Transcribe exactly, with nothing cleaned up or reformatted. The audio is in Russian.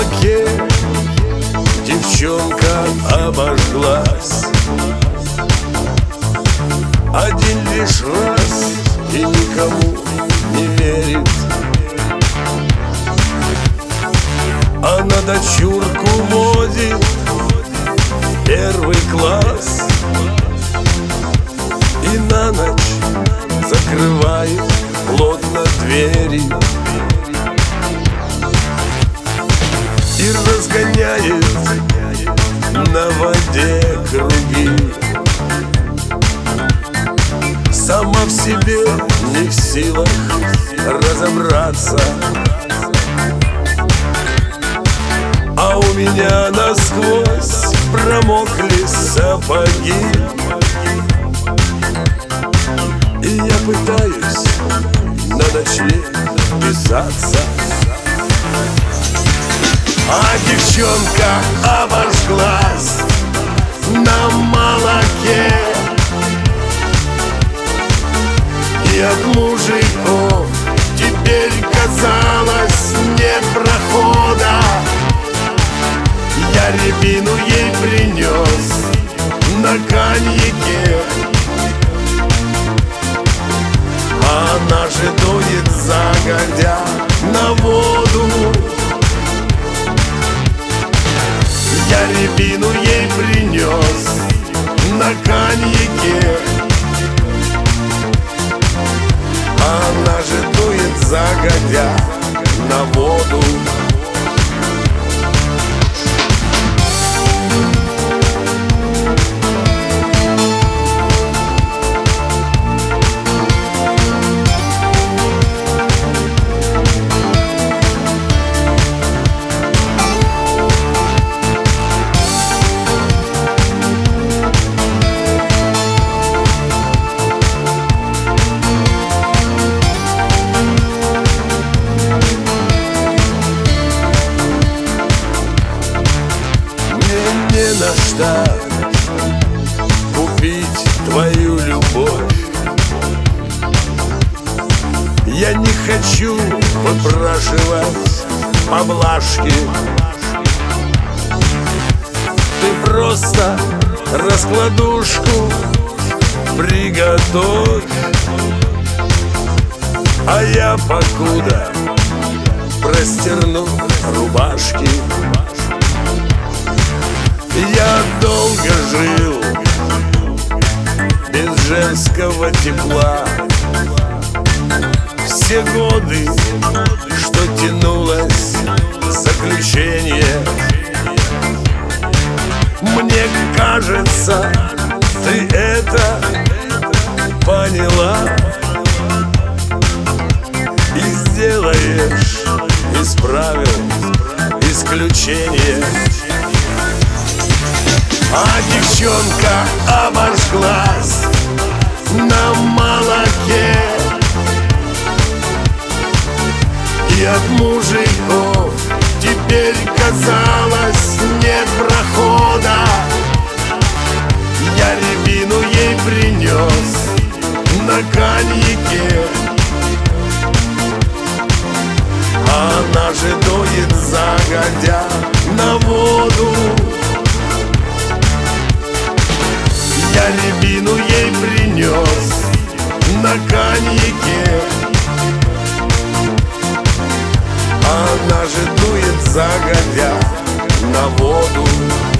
молоке девчонка обожглась. Один лишь раз и никому не верит. Она дочурку водит в первый класс и на ночь закрывает плотно двери и разгоняет на воде круги. Сама в себе не в силах разобраться, а у меня насквозь промокли сапоги. И я пытаюсь на ночлег вписаться, а девчонка обожглась на молоке. И от мужиков теперь, казалось, нет прохода. Я рябину ей принес на коньяке, а она же дует загодя на воду. Я рябину ей принес на коньяке, а она же дует загодя на воду. Не на что купить твою любовь. Я не хочу выпрашивать поблажки. Ты просто раскладушку приготовь, а я покуда простерну рубашки. Я долго жил без женского тепла. Все годы, что тянулось заключение. Мне кажется, ты это поняла и сделаешь из правил исключение. А девчонка обожглась на молоке, и от мужиков теперь, казалось, нет прохода. Я рябину ей принес на коньяке, а она же дует загодя на воду. Я рябину ей принес на коньяке, а она же дует загодя на воду.